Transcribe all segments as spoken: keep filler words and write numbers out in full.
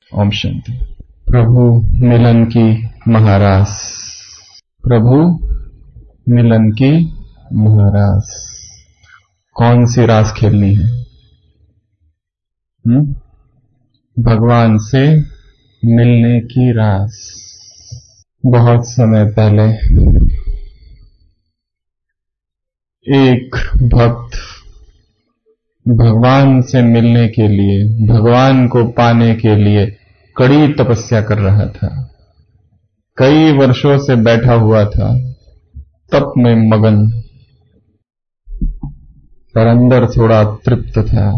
ओम शांति। प्रभु मिलन की महारास, प्रभु मिलन की महारास। कौन सी रास खेलनी है? हुँ? भगवान से मिलने की रास। बहुत समय पहले एक भक्त भगवान से मिलने के लिए, भगवान को पाने के लिए कड़ी तपस्या कर रहा था। कई वर्षों से बैठा हुआ था, तप में मगन, पर अंदर थोड़ा तृप्त था,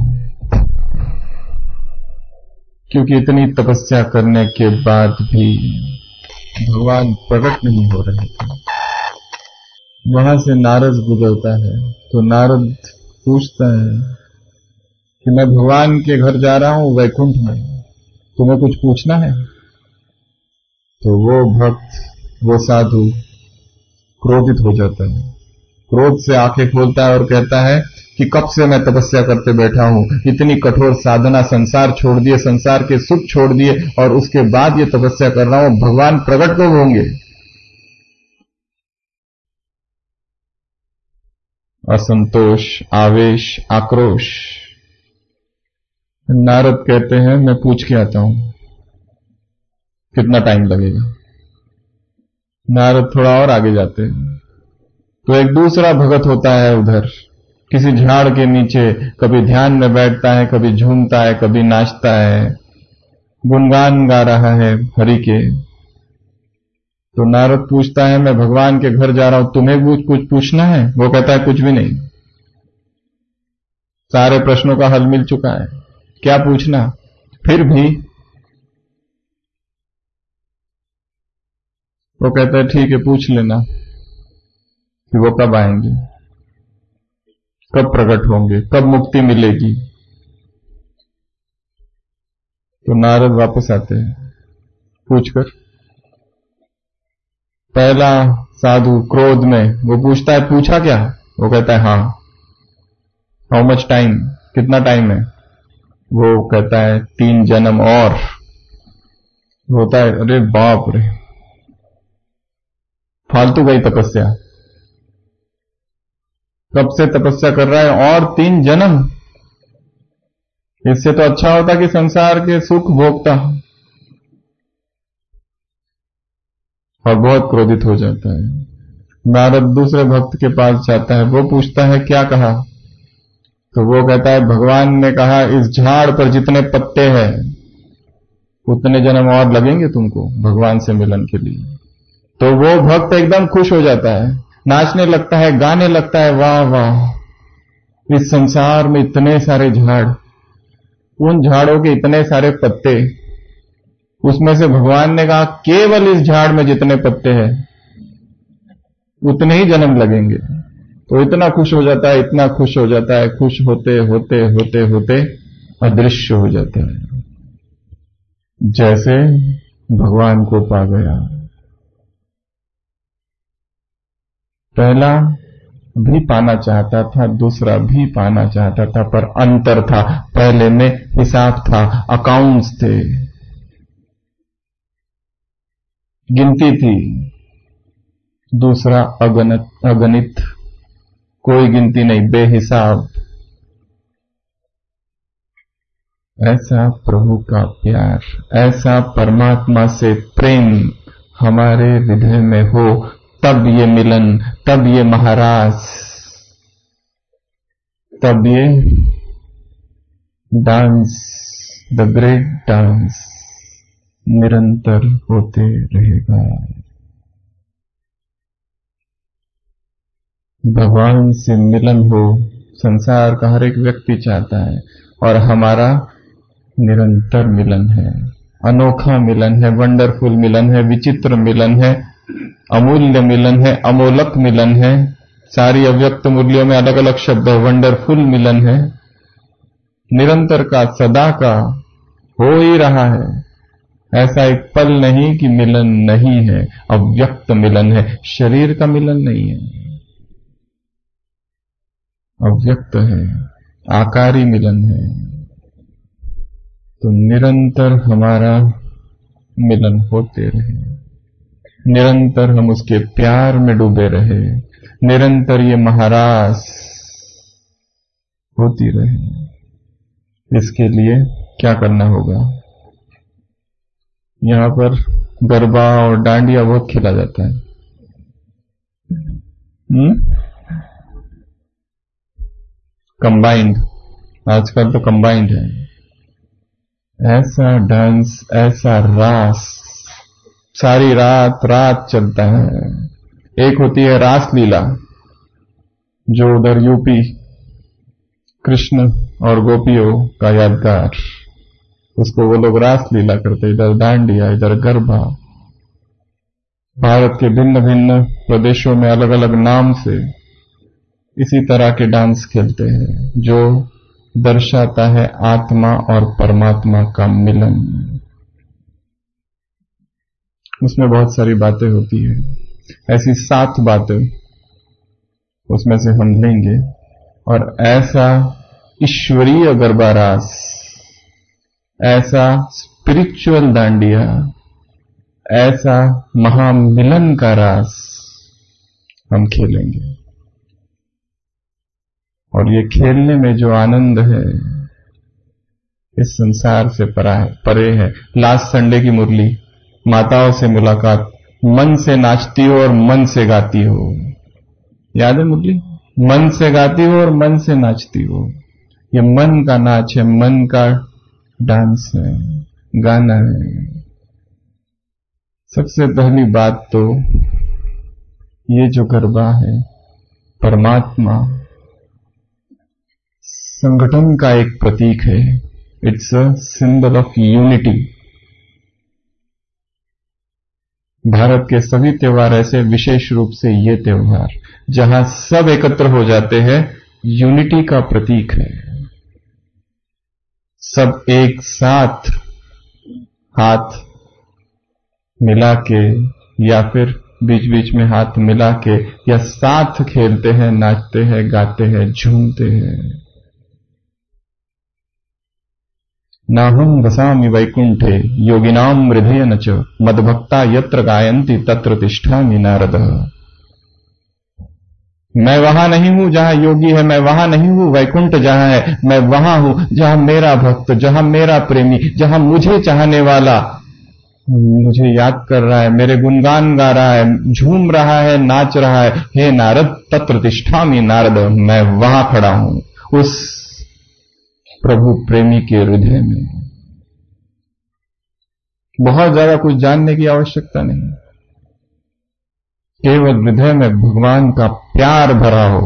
क्योंकि इतनी तपस्या करने के बाद भी भगवान प्रकट नहीं हो रहे थे। वहां से नारद गुजरता है तो नारद पूछता है कि मैं भगवान के घर जा रहा हूं वैकुंठ में, तुम्हें कुछ पूछना है? तो वो भक्त, वो साधु क्रोधित हो जाता है, क्रोध से आंखें खोलता है और कहता है कि कब से मैं तपस्या करते बैठा हूं, इतनी कठोर साधना, संसार छोड़ दिए, संसार के सुख छोड़ दिए और उसके बाद ये तपस्या कर रहा हूं, भगवान प्रकट कब होंगे? असंतोष, आवेश, आक्रोश। नारद कहते हैं मैं पूछ के आता हूं, कितना टाइम लगेगा? नारद थोड़ा और आगे जाते हैं तो एक दूसरा भगत होता है उधर, किसी झाड़ के नीचे, कभी ध्यान में बैठता है, कभी झूमता है, कभी नाचता है, गुणगान गा रहा है हरि के। तो नारद पूछता है मैं भगवान के घर जा रहा हूं, तुम्हें कुछ कुछ पूछना है? वो कहता है कुछ भी नहीं, सारे प्रश्नों का हल मिल चुका है, क्या पूछना? फिर भी वो कहता है ठीक है, पूछ लेना कि वो कब आएंगे, कब प्रकट होंगे, कब मुक्ति मिलेगी। तो नारद वापस आते हैं पूछकर। पहला साधु क्रोध में वो पूछता है पूछा क्या? वो कहता है हाँ। हाउ मच टाइम, कितना टाइम है? वो कहता है तीन जन्म और। होता है अरे बाप रे, फालतू गई तपस्या, कब से तपस्या कर रहा है और तीन जन्म? इससे तो अच्छा होता कि संसार के सुख भोगता। और बहुत क्रोधित हो जाता है। नारद दूसरे भक्त के पास जाता है, वो पूछता है क्या कहा? तो वो कहता है भगवान ने कहा इस झाड़ पर जितने पत्ते हैं उतने जन्म और लगेंगे तुमको भगवान से मिलन के लिए। तो वो भक्त एकदम खुश हो जाता है, नाचने लगता है, गाने लगता है, वाह वाह, इस संसार में इतने सारे झाड़, उन झाड़ों के इतने सारे पत्ते, उसमें से भगवान ने कहा केवल इस झाड़ में जितने पत्ते हैं उतने ही जन्म लगेंगे। तो इतना खुश हो जाता है, इतना खुश हो जाता है, खुश होते होते होते होते अदृश्य हो जाता है, जैसे भगवान को पा गया। पहला भी पाना चाहता था, दूसरा भी पाना चाहता था, पर अंतर था, पहले में हिसाब था, अकाउंट्स थे, गिनती थी, दूसरा अगणित अगणित कोई गिनती नहीं, बेहिसाब। ऐसा प्रभु का प्यार, ऐसा परमात्मा से प्रेम हमारे हृदय में हो, तब ये मिलन, तब ये महाराज, तब ये डांस, द ग्रेट डांस निरंतर होते रहेगा। भगवान से मिलन हो, संसार का हर एक व्यक्ति चाहता है, और हमारा निरंतर मिलन है, अनोखा मिलन है, वंडरफुल मिलन है, विचित्र मिलन है, अमूल्य मिलन है, अमोलक मिलन है। सारी अव्यक्त मूल्यों में अलग अलग शब्द है। वंडरफुल मिलन है, निरंतर का, सदा का हो ही रहा है। ऐसा एक पल नहीं कि मिलन नहीं है, अव्यक्त मिलन है, शरीर का मिलन नहीं है, अव्यक्त है, आकारी मिलन है। तो निरंतर हमारा मिलन होते रहे, निरंतर हम उसके प्यार में डूबे रहे, निरंतर ये महारास होती रहे। इसके लिए क्या करना होगा? यहां पर गरबा और डांडिया बहुत खेला जाता है। हम्म कंबाइंड, आजकल तो कंबाइंड है। ऐसा डांस, ऐसा रास सारी रात रात चलता है। एक होती है रास लीला, जो उधर यूपी कृष्ण और गोपियों का यादगार, उसको वो लोग रास लीला करते, इधर डांडिया, इधर गरबा। भारत के भिन्न भिन्न प्रदेशों में अलग अलग नाम से इसी तरह के डांस खेलते हैं, जो दर्शाता है आत्मा और परमात्मा का मिलन। उसमें बहुत सारी बातें होती है, ऐसी सात बातें उसमें से हम लेंगे। और ऐसा ईश्वरीय गरबा रास, ऐसा स्पिरिचुअल दांडिया, ऐसा महामिलन का रास हम खेलेंगे। और ये खेलने में जो आनंद है, इस संसार से परा है, परे है। लास्ट संडे की मुरली, माताओं से मुलाकात, मन से नाचती हो और मन से गाती हो। याद है मुरली? मन से गाती हो और मन से नाचती हो। ये मन का नाच है, मन का डांस है, गाना है। सबसे पहली बात तो ये जो गरबा है, परमात्मा संगठन का एक प्रतीक है। It's a symbol of unity. भारत के सभी त्योहार ऐसे, विशेष रूप से ये त्योहार जहां सब एकत्र हो जाते हैं, यूनिटी का प्रतीक है। सब एक साथ हाथ मिला के, या फिर बीच बीच में हाथ मिला के, या साथ खेलते हैं, नाचते हैं, गाते हैं, झूमते हैं। नाहं वसामि वैकुंठे योगिनां हृदयेन च मद्भक्ता यत्र गायन्ति तत्र तिष्ठामि नारद। मैं वहां नहीं हूं जहां योगी है, मैं वहां नहीं हूं वैकुंठ जहां है, मैं वहां हूं जहां मेरा भक्त, जहां मेरा प्रेमी, जहां मुझे चाहने वाला मुझे याद कर रहा है, मेरे गुणगान गा रहा है, झूम रहा है, नाच रहा है। हे नारद तत्र तिष्ठामि नारद, मैं वहां खड़ा हूं, उस प्रभु प्रेमी के हृदय में। बहुत ज्यादा कुछ जानने की आवश्यकता नहीं, केवल हृदय में भगवान का प्यार भरा हो,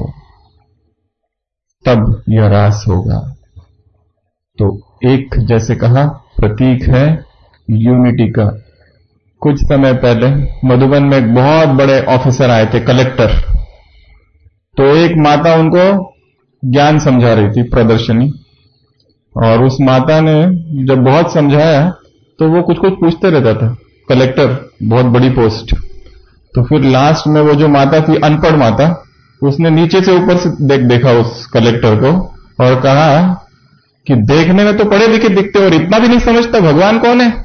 तब यह रास होगा। तो एक, जैसे कहा, प्रतीक है यूनिटी का। कुछ समय पहले मधुबन में एक बहुत बड़े ऑफिसर आए थे, कलेक्टर। तो एक माता उनको ज्ञान समझा रही थी, प्रदर्शनी। और उस माता ने जब बहुत समझाया तो वो कुछ कुछ पूछते रहता था। कलेक्टर, बहुत बड़ी पोस्ट। तो फिर लास्ट में वो जो माता थी, अनपढ़ माता, उसने नीचे से ऊपर से देख देखा उस कलेक्टर को और कहा कि देखने में तो पढ़े लिखे दिखते हो और इतना भी नहीं समझता भगवान कौन है।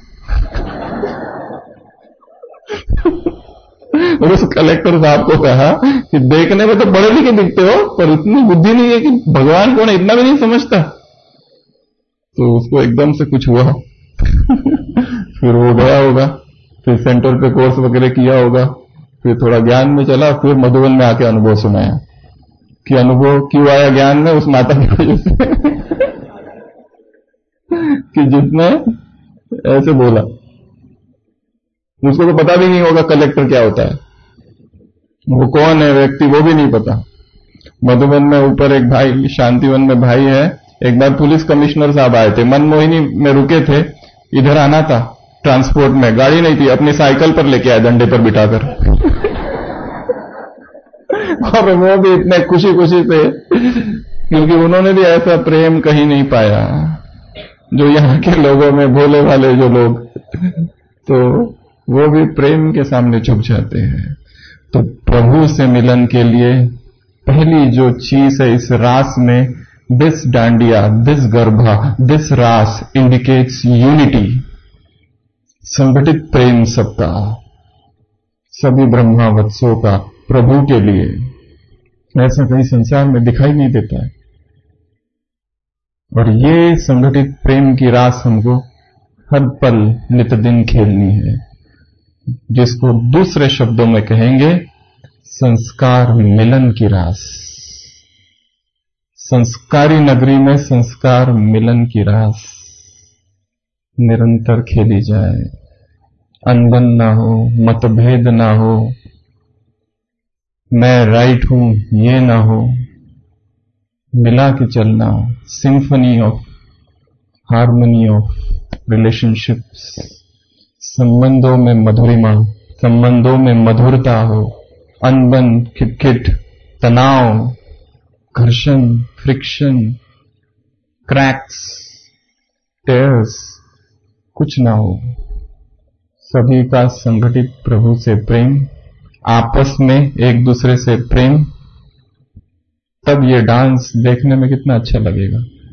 और उस कलेक्टर साहब को कहा कि देखने में तो पढ़े लिखे दिखते हो पर इतनी बुद्धि नहीं है कि भगवान कौन है, इतना भी नहीं समझता। तो उसको एकदम से कुछ हुआ। फिर वो गया होगा, फिर सेंटर पे कोर्स वगैरह किया होगा, फिर थोड़ा ज्ञान में चला, फिर मधुबन में आके अनुभव सुनाया कि अनुभव क्यों आया ज्ञान में, उस माता की वजह से कि जिसने ऐसे बोला। उसको तो पता भी नहीं होगा कलेक्टर क्या होता है, वो कौन है व्यक्ति वो भी नहीं पता। मधुबन में ऊपर एक भाई, शांतिवन में भाई है, एक बार पुलिस कमिश्नर साहब आए थे, मनमोहिनी में रुके थे, इधर आना था ट्रांसपोर्ट में, गाड़ी नहीं थी, अपनी साइकिल पर लेके आए डंडे पर बिठाकर। और वो भी इतने खुशी खुशी से, क्योंकि उन्होंने भी ऐसा प्रेम कहीं नहीं पाया जो यहाँ के लोगों में, भोले वाले जो लोग, तो वो भी प्रेम के सामने झुक जाते हैं। तो प्रभु से मिलन के लिए पहली जो चीज है इस रास में, this dandiya, this garba, this raas indicates unity, संगठित प्रेम सबका, सभी ब्रह्मावत्सों का प्रभु के लिए। ऐसा कहीं संसार में दिखाई नहीं देता है। और ये संगठित प्रेम की रास हमको हर पल नित दिन खेलनी है, जिसको दूसरे शब्दों में कहेंगे संस्कार मिलन की रास। संस्कारी नगरी में संस्कार मिलन की रास निरंतर खेली जाए। अनबन ना हो, मतभेद ना हो, मैं राइट हूं ये ना हो, मिला के चलना, symphony of harmony of relationships, संबंधों में मधुरिमा, संबंधों में मधुरता हो, अनबन, खिटखिट, तनाव, घर्षण, फ्रिक्शन, क्रैक्स, टेयर्स कुछ ना हो। सभी का संगठित प्रभु से प्रेम, आपस में एक दूसरे से प्रेम, तब ये डांस देखने में कितना अच्छा लगेगा।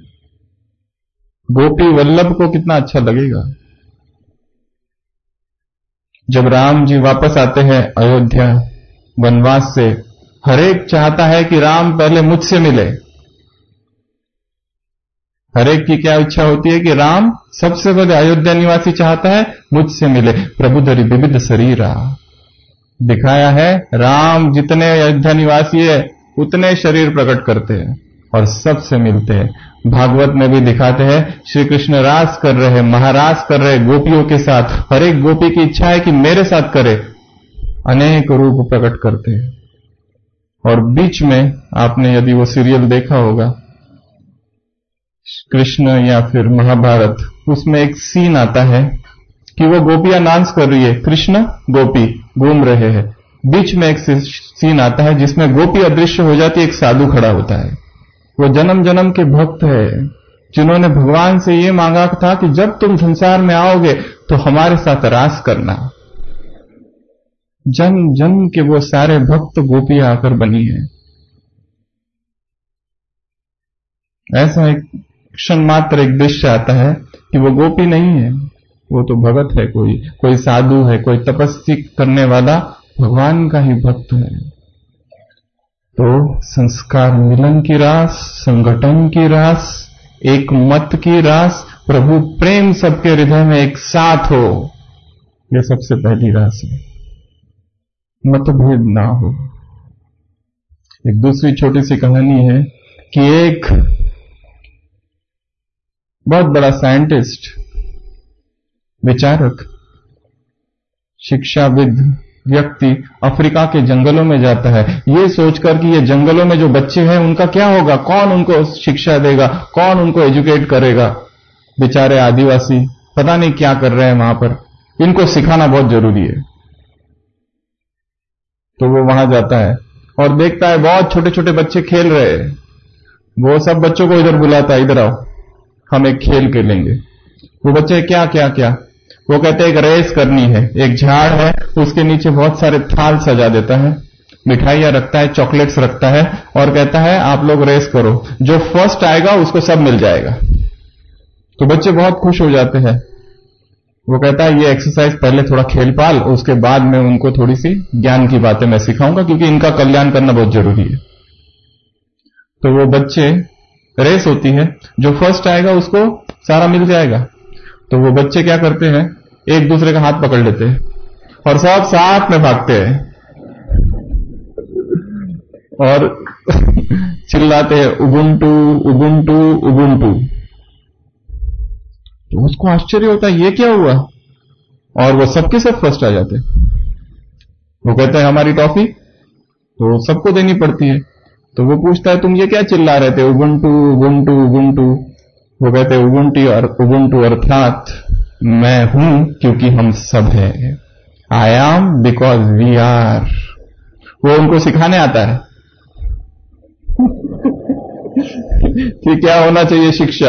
गोपी वल्लभ को कितना अच्छा लगेगा। जब राम जी वापस आते हैं अयोध्या वनवास से, हर एक चाहता है कि राम पहले मुझसे मिले। हर एक की क्या इच्छा होती है कि राम सबसे पहले अयोध्या निवासी चाहता है मुझसे मिले। प्रभु धरि विविध शरीरा दिखाया है, राम जितने अयोध्या निवासी है उतने शरीर प्रकट करते हैं और सबसे मिलते हैं। भागवत में भी दिखाते हैं, श्री कृष्ण रास कर रहे, महारास कर रहे गोपियों के साथ। हर एक गोपी की इच्छा है कि मेरे साथ करे, अनेक रूप प्रकट करते हैं। और बीच में आपने यदि वो सीरियल देखा होगा कृष्ण या फिर महाभारत, उसमें एक सीन आता है कि वो गोपियां डांस कर रही है, कृष्ण गोपी घूम रहे हैं। बीच में एक सीन आता है जिसमें गोपी अदृश्य हो जाती है, एक साधु खड़ा होता है। वो जन्म जन्म के भक्त है, जिन्होंने भगवान से ये मांगा था कि जब तुम संसार में आओगे तो हमारे साथ रास करना। जन्म जन्म के वो सारे भक्त गोपियां आकर बनी है। ऐसा एक क्षण मात्र एक दृश्य आता है कि वो गोपी नहीं है, वो तो भगत है, कोई कोई साधु है, कोई तपस्या करने वाला भगवान का ही भक्त है। तो संस्कार मिलन की रास, संगठन की रास, एक मत की रास, प्रभु प्रेम सबके हृदय में एक साथ हो, यह सबसे पहली रास है। मतभेद ना हो। एक दूसरी छोटी सी कहानी है कि एक बहुत बड़ा साइंटिस्ट, विचारक, शिक्षाविद व्यक्ति अफ्रीका के जंगलों में जाता है, ये सोचकर कि ये जंगलों में जो बच्चे हैं उनका क्या होगा, कौन उनको शिक्षा देगा, कौन उनको एजुकेट करेगा। बेचारे आदिवासी पता नहीं क्या कर रहे हैं वहां पर, इनको सिखाना बहुत जरूरी है। तो वो वहां जाता है और देखता है बहुत छोटे छोटे बच्चे खेल रहे हैं। वो सब बच्चों को इधर बुलाता है, इधर आओ हम एक खेल खेलेंगे। वो बच्चे क्या क्या क्या वो कहते हैं एक रेस करनी है। एक झाड़ है, उसके नीचे बहुत सारे थाल सजा देता है, मिठाइयां रखता है, चॉकलेट्स रखता है और कहता है आप लोग रेस करो, जो फर्स्ट आएगा उसको सब मिल जाएगा। तो बच्चे बहुत खुश हो जाते हैं। वो कहता है ये एक्सरसाइज पहले थोड़ा खेल पाल, उसके बाद में उनको थोड़ी सी ज्ञान की बातें मैं सिखाऊंगा, क्योंकि इनका कल्याण करना बहुत जरूरी है। तो वो बच्चे, रेस होती है, जो फर्स्ट आएगा उसको सारा मिल जाएगा। तो वो बच्चे क्या करते हैं, एक दूसरे का हाथ पकड़ लेते हैं और सब साथ में भागते हैं और चिल्लाते हैं उबुंटू उबुंटू उबुंटू। तो उसको आश्चर्य होता है ये क्या हुआ, और वो सबके सब फर्स्ट आ जाते। वो कहते हैं हमारी टॉफी तो सबको देनी पड़ती है। तो वो पूछता है तुम ये क्या चिल्ला रहे थे, उबुंटू उबुंटू उबुंटू। वो कहते हैं उबुंटू और उबुंटू अर्थात मैं हूं क्योंकि हम सब हैं, I am because we are. वो उनको सिखाने आता है कि क्या होना चाहिए शिक्षा,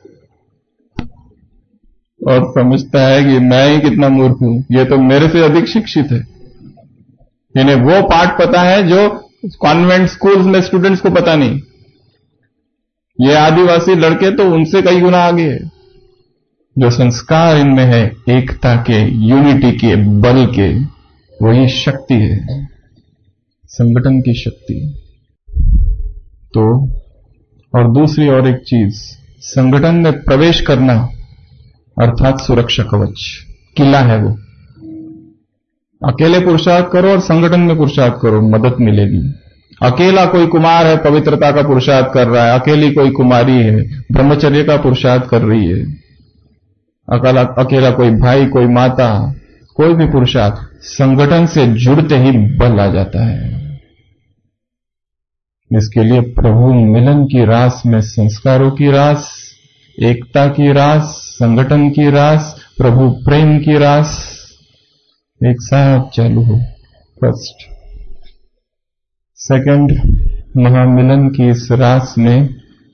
और समझता है कि मैं ही कितना मूर्ख हूं, ये तो मेरे से अधिक शिक्षित है। इन्हें वो पाठ पता है जो कॉन्वेंट स्कूल्स में स्टूडेंट्स को पता नहीं। ये आदिवासी लड़के तो उनसे कई गुना आगे है। जो संस्कार इनमें है एकता के, यूनिटी के, बल के, वही शक्ति है, संगठन की शक्ति। तो और दूसरी और एक चीज, संगठन में प्रवेश करना अर्थात सुरक्षा कवच, किला है वो। अकेले पुरुषार्थ करो और संगठन में पुरुषार्थ करो, मदद मिलेगी। अकेला कोई कुमार है, पवित्रता का पुरुषार्थ कर रहा है, अकेली कोई कुमारी है, ब्रह्मचर्य का पुरुषार्थ कर रही है, अकेला अकेला कोई भाई, कोई माता, कोई भी पुरुषार्थ, संगठन से जुड़ते ही बल आ जाता है। इसके लिए प्रभु मिलन की रास में संस्कारों की रास, एकता की रास, संगठन की रास, प्रभु प्रेम की रास एक साथ चालू हो। फर्स्ट। सेकंड, महामिलन की इस रास में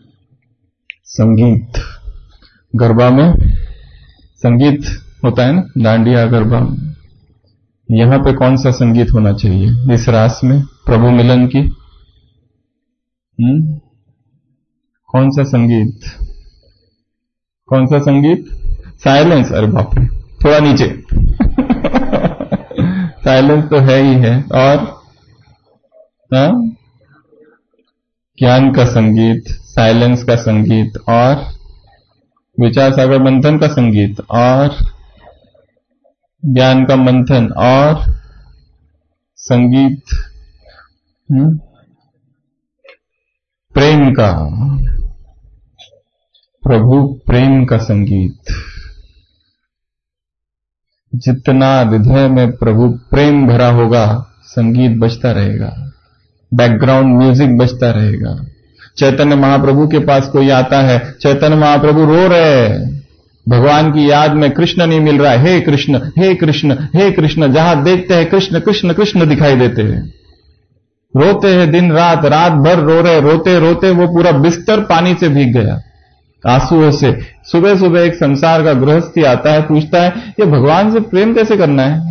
संगीत, गरबा में संगीत होता है ना, डांडिया गरबा, यहां पे कौन सा संगीत होना चाहिए इस रास में प्रभु मिलन की? हम्म कौन सा संगीत? कौन सा संगीत? साइलेंस। अरे बाप रे, थोड़ा नीचे साइलेंस तो है ही है। और हाँ, ज्ञान का संगीत, साइलेंस का संगीत, और विचार सागर मंथन का संगीत, और ज्ञान का मंथन, और संगीत हुँ? प्रेम का, प्रभु प्रेम का संगीत। जितना हृदय में प्रभु प्रेम भरा होगा, संगीत बजता रहेगा, बैकग्राउंड म्यूजिक बजता रहेगा। चैतन्य महाप्रभु के पास कोई आता है, चैतन्य महाप्रभु रो रहे हैं, भगवान की याद में कृष्ण नहीं मिल रहा है, हे कृष्ण हे कृष्ण हे कृष्ण, जहां देखते हैं कृष्ण कृष्ण कृष्ण दिखाई देते हैं। रोते हैं दिन रात, रात भर रो रहे, रोते रोते वो पूरा बिस्तर पानी से भीग गया, आंसुओं से। सुबह सुबह एक संसार का गृहस्थी आता है, पूछता है ये भगवान से प्रेम कैसे करना है?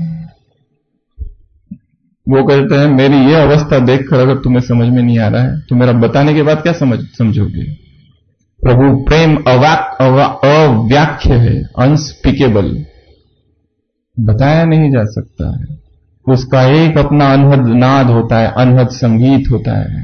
वो कहते हैं मेरी ये अवस्था देखकर अगर तुम्हें समझ में नहीं आ रहा है तो मेरा बताने के बाद क्या समझ समझोगे? प्रभु प्रेम अव्याख्य है, अनस्पीकेबल, बताया नहीं जा सकता है। उसका एक अपना अनहद नाद होता है, अनहद संगीत होता है।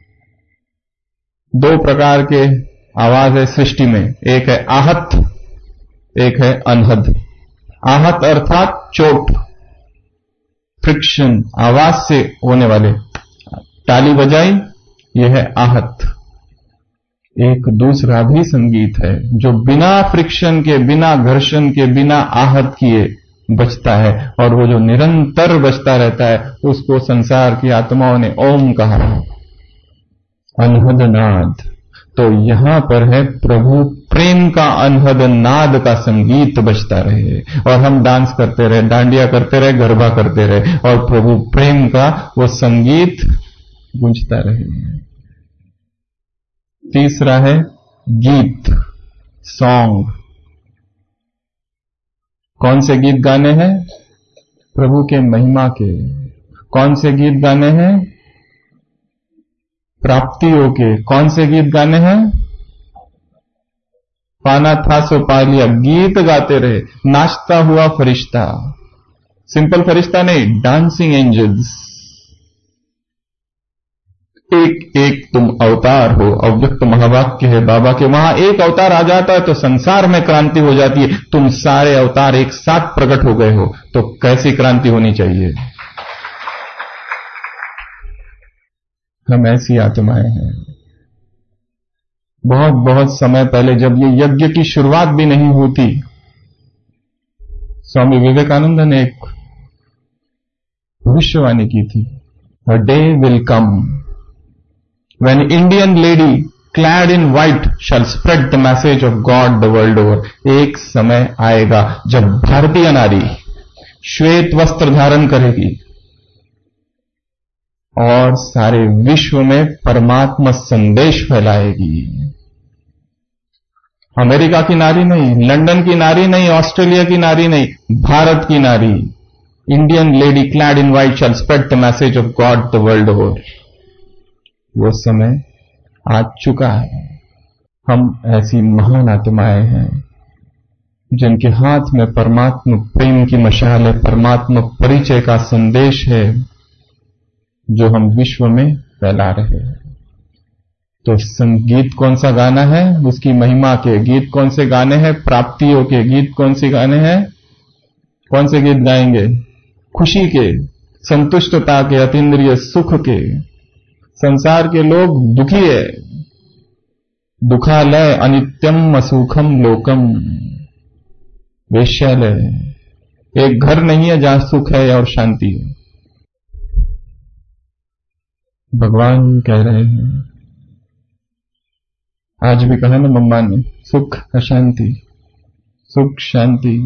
दो प्रकार के आवाज है सृष्टि में, एक है आहत, एक है अनहद। आहत अर्थात चोट, फ्रिक्शन, आवाज से होने वाले, ताली बजाई, यह है आहत। एक दूसरा भी संगीत है जो बिना फ्रिक्शन के, बिना घर्षण के, बिना आहत किए बजता है, और वो जो निरंतर बजता रहता है उसको संसार की आत्माओं ने ओम कहा, अनहद नाद। तो यहां पर है प्रभु प्रेम का अनहद नाद का संगीत बजता रहे, और हम डांस करते रहे, डांडिया करते रहे, गरबा करते रहे, और प्रभु प्रेम का वो संगीत गूंजता रहे। तीसरा है गीत, सॉन्ग। कौन से गीत गाने हैं? प्रभु के महिमा के। कौन से गीत गाने हैं? प्राप्तियों के। कौन से गीत गाने हैं? पाना था सो पा लिया, गीत गाते रहे, नाचता हुआ फरिश्ता, सिंपल फरिश्ता नहीं, डांसिंग एंजल्स। एक एक तुम अवतार हो, अव्यक्त महावाक्य है बाबा के। वहां एक अवतार आ जाता है तो संसार में क्रांति हो जाती है। तुम सारे अवतार एक साथ प्रकट हो गए हो तो कैसी क्रांति होनी चाहिए? हम ऐसी आत्माएं हैं। बहुत बहुत समय पहले जब ये यज्ञ की शुरुआत भी नहीं होती, स्वामी विवेकानंद ने एक भविष्यवाणी की थी, a day will come when Indian lady clad in white shall spread the message of God the world over। एक समय आएगा जब भारतीय नारी श्वेत वस्त्र धारण करेगी और सारे विश्व में परमात्मा संदेश फैलाएगी। अमेरिका की नारी नहीं, लंदन की नारी नहीं, ऑस्ट्रेलिया की नारी नहीं, भारत की नारी, Indian lady clad in white shall spread the message of God the world over. वो समय आ चुका है। हम ऐसी महान आत्माएं हैं जिनके हाथ में परमात्मा प्रेम की मशाल है, परमात्मा परिचय का संदेश है जो हम विश्व में फैला रहे हैं। तो संगीत कौन सा गाना है? उसकी महिमा के गीत कौन से गाने हैं? प्राप्तियों के गीत कौन से गाने हैं? कौन से गीत गाएंगे? खुशी के, संतुष्टता के, अतीन्द्रिय सुख के। संसार के लोग दुखी है, दुखालय अनित्यम असुखम लोकम, वेश्यालय, एक घर नहीं है जहां सुख है और शांति है। भगवान कह रहे हैं, आज भी कहा ना मम्मा ने, सुख अशांति, सुख शांति।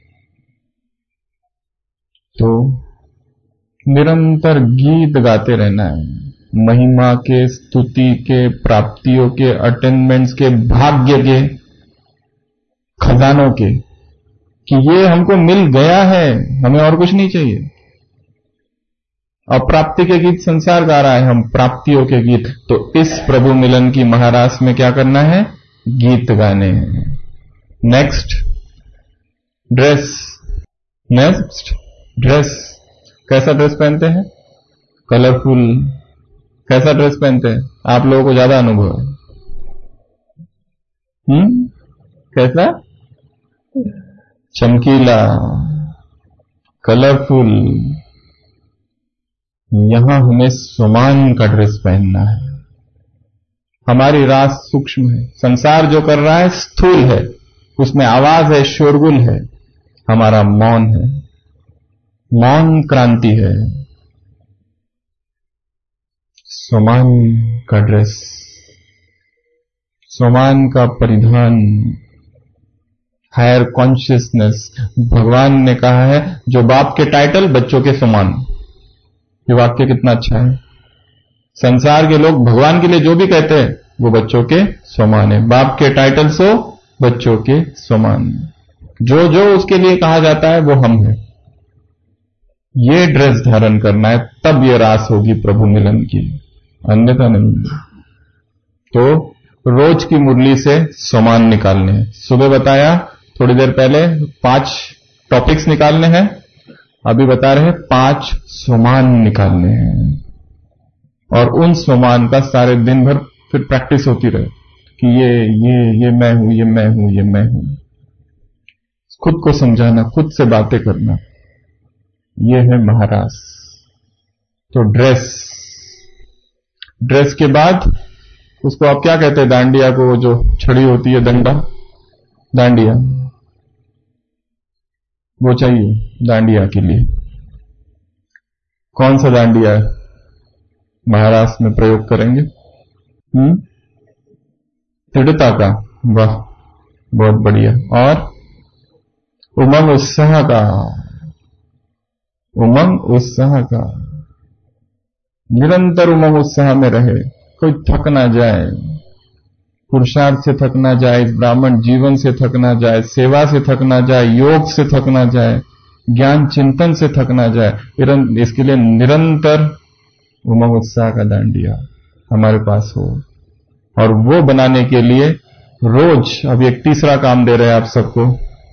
तो निरंतर गीत गाते रहना है, महिमा के, स्तुति के, प्राप्तियों के, अटेनमेंट्स के, भाग्य के, खजानों के, कि ये हमको मिल गया है, हमें और कुछ नहीं चाहिए। अप्राप्ति के गीत संसार गा रहा है, हम प्राप्तियों के गीत। तो इस प्रभु मिलन की महारास में क्या करना है? गीत गाने हैं। Next dress, next dress. कैसा ड्रेस पहनते हैं? कलरफुल। कैसा ड्रेस पहनते हैं? आप लोगों को ज्यादा अनुभव है। हम्म कैसा? चमकीला, कलरफुल। यहां हमें सुमान का ड्रेस पहनना है। हमारी रास सूक्ष्म है, संसार जो कर रहा है स्थूल है, उसमें आवाज है, शोरगुल है। हमारा मौन है, मौन क्रांति है। सुमान का ड्रेस, सुमान का परिधान, हायर कॉन्शियसनेस। भगवान ने कहा है, जो बाप के टाइटल बच्चों के समान। ये वाक्य कितना अच्छा है। संसार के लोग भगवान के लिए जो भी कहते हैं वो बच्चों के समान है। बाप के टाइटल सो बच्चों के समान। जो जो उसके लिए कहा जाता है वो हम हैं। ये ड्रेस धारण करना है, तब ये रास होगी प्रभु मिलन की, अन्यथा नहीं। तो रोज की मुरली से समान निकालने हैं। सुबह बताया थोड़ी देर पहले पांच टॉपिक्स निकालने हैं, अभी बता रहे हैं पांच सुमान निकालने हैं। और उन सुमान का सारे दिन भर फिर प्रैक्टिस होती रहे कि ये ये ये मैं हूं, ये मैं हूं, ये मैं हूं। खुद को समझाना, खुद से बातें करना, ये है महारास। तो ड्रेस, ड्रेस के बाद उसको आप क्या कहते हैं? दांडिया को, वो जो छड़ी होती है, डंडा, दांडिया, वो चाहिए दांडिया के लिए। कौन सा दांडिया महाराष्ट्र में प्रयोग करेंगे? हम्म दृढ़ता का, वाह बहुत बढ़िया। और उमंग उत्साह का, उमंग उत्साह का, निरंतर उमंग उत्साह में रहे, कोई थक ना जाए, पुरुषार्थ से थक ना जाए, इस ब्राह्मण जीवन से थक ना जाए, सेवा से थक ना जाए, योग से थक ना जाए, ज्ञान चिंतन से थक ना जाए। इसके लिए निरंतर उमंग उत्साह का दांडिया हमारे पास हो। और वो बनाने के लिए रोज, अब एक तीसरा काम दे रहे हैं आप सबको,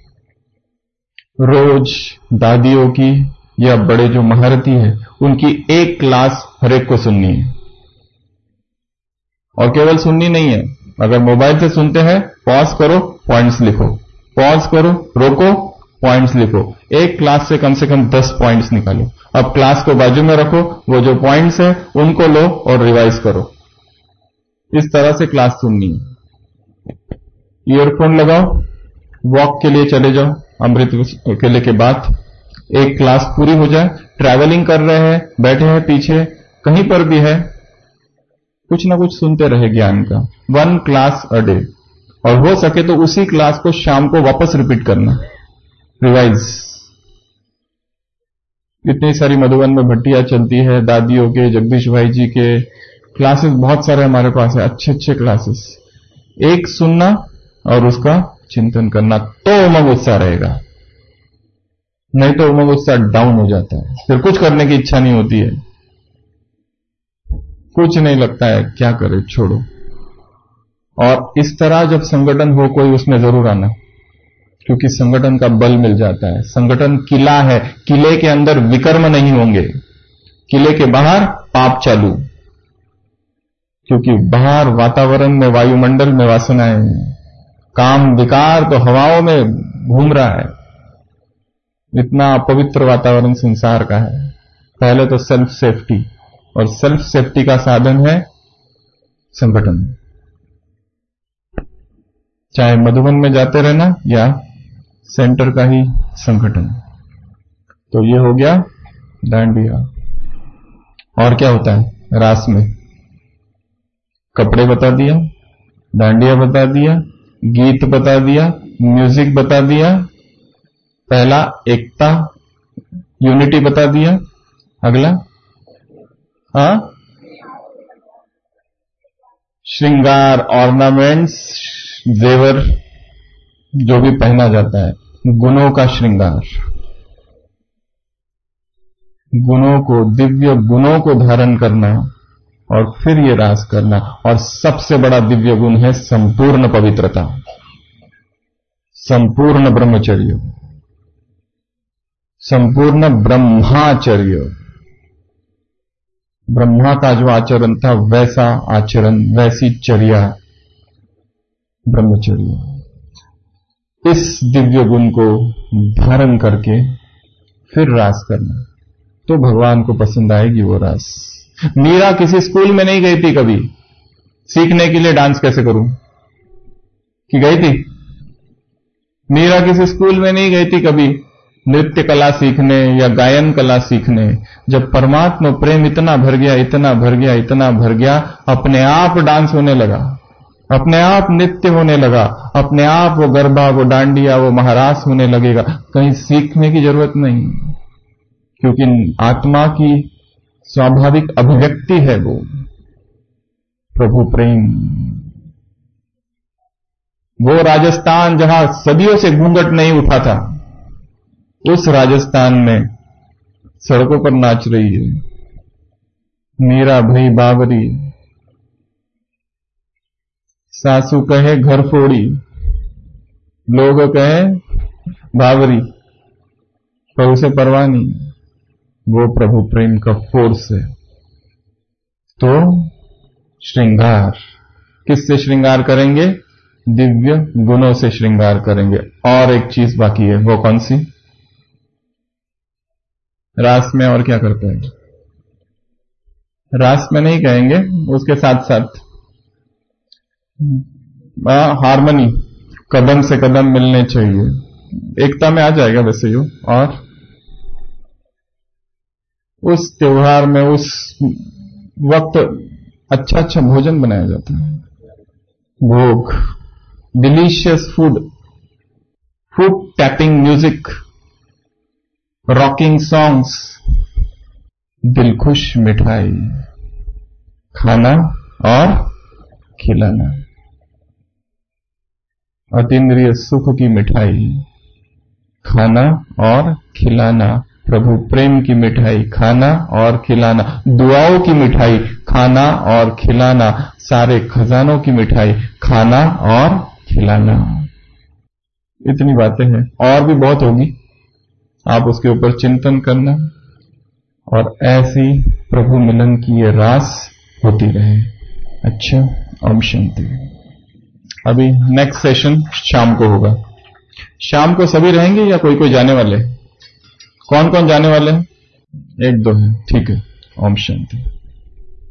रोज दादियों की या बड़े जो महारथी है उनकी एक क्लास हरेक को सुननी है। और केवल सुननी नहीं है, अगर मोबाइल से सुनते हैं पॉज करो, पॉइंट्स लिखो, पॉज करो, रोको, पॉइंट्स लिखो। एक क्लास से कम से कम दस पॉइंट्स निकालो। अब क्लास को बाजू में रखो, वो जो पॉइंट्स है उनको लो और रिवाइज करो। इस तरह से क्लास सुननी है। ईयरफोन लगाओ, वॉक के लिए चले जाओ, अमृत केले के बाद एक क्लास पूरी हो जाए। ट्रैवलिंग कर रहे हैं, बैठे हैं पीछे, कहीं पर भी है, कुछ ना कुछ सुनते रहे ज्ञान का। वन क्लास अ डे, और हो सके तो उसी क्लास को शाम को वापस रिपीट करना, रिवाइज। इतनी सारी मधुबन में भट्टियां चलती है, दादियों के, जगदीश भाई जी के क्लासेस बहुत सारे हमारे पास है, अच्छे अच्छे क्लासेस। एक सुनना और उसका चिंतन करना, तो उमंग उत्साह रहेगा। नहीं तो उमंग उत्साह डाउन हो जाता है, फिर कुछ करने की इच्छा नहीं होती है, कुछ नहीं लगता है, क्या करे, छोड़ो। और इस तरह जब संगठन हो कोई, उसमें जरूर आना, क्योंकि संगठन का बल मिल जाता है। संगठन किला है, किले के अंदर विकर्म नहीं होंगे, किले के बाहर पाप चालू, क्योंकि बाहर वातावरण में, वायुमंडल में वासनाएं हैं, काम विकार तो हवाओं में घूम रहा है। इतना अपवित्र वातावरण संसार का है। पहले तो सेल्फ सेफ्टी, और सेल्फ सेफ्टी का साधन है संगठन। चाहे मधुबन में जाते रहना या सेंटर का ही संगठन। तो ये हो गया डांडिया। और क्या होता है रास में? कपड़े बता दिया, डांडिया बता दिया, गीत बता दिया, म्यूजिक बता दिया। पहला एकता, यूनिटी बता दिया। अगला हाँ, श्रृंगार, ऑर्नामेंट्स, जेवर, जो भी पहना जाता है, गुणों का श्रृंगार, गुणों को, दिव्य गुणों को धारण करना और फिर ये रास करना। और सबसे बड़ा दिव्य गुण है संपूर्ण पवित्रता, संपूर्ण ब्रह्मचर्य, संपूर्ण ब्रह्माचर्य। ब्रह्मा का जो आचरण था वैसा आचरण, वैसी चर्या ब्रह्मचर्य। इस दिव्य गुण को धारण करके फिर रास करना, तो भगवान को पसंद आएगी वो रास। मीरा किसी स्कूल में नहीं गई थी कभी सीखने के लिए डांस कैसे करूं, कि गई थी? मीरा किसी स्कूल में नहीं गई थी कभी नृत्य कला सीखने या गायन कला सीखने। जब परमात्मा प्रेम इतना भर गया, इतना भर गया, इतना भर गया, अपने आप डांस होने लगा, अपने आप नृत्य होने लगा, अपने आप वो गरबा, वो डांडिया, वो महारास होने लगेगा। कहीं सीखने की जरूरत नहीं, क्योंकि आत्मा की स्वाभाविक अभिव्यक्ति है वो प्रभु प्रेम। वो राजस्थान जहां सदियों से घूंघट नहीं उठा था, उस राजस्थान में सड़कों पर नाच रही है मीरा भाई बावरी। सासू कहे घर फोड़ी, लोग कहे बावरी, पर उसे परवाह नहीं, वो प्रभु प्रेम का फोर्स है। तो श्रृंगार किससे श्रृंगार करेंगे? दिव्य गुणों से श्रृंगार करेंगे। और एक चीज बाकी है, वो कौन सी? रास में और क्या करते हैं? रास में नहीं कहेंगे, उसके साथ साथ हार्मनी, कदम से कदम मिलने चाहिए। एकता में आ जाएगा वैसे ही। और उस त्योहार में उस वक्त अच्छा अच्छा भोजन बनाया जाता है, भोग, delicious food, foot tapping music, rocking songs, दिलखुश मिठाई, खाना और खिलाना, अतीन्द्रिय सुख की मिठाई, खाना और खिलाना, प्रभु प्रेम की मिठाई, खाना और खिलाना, दुआओं की मिठाई, खाना और खिलाना, सारे खजानों की मिठाई, खाना और खिलाना। इतनी बातें हैं, और भी बहुत होगी, आप उसके ऊपर चिंतन करना। और ऐसी प्रभु मिलन की ये रास होती रहे। अच्छा, ओम शांति। अभी नेक्स्ट सेशन शाम को होगा। शाम को सभी रहेंगे या कोई कोई जाने वाले? कौन कौन जाने वाले हैं? एक दो हैं, ठीक है। ओम शांति।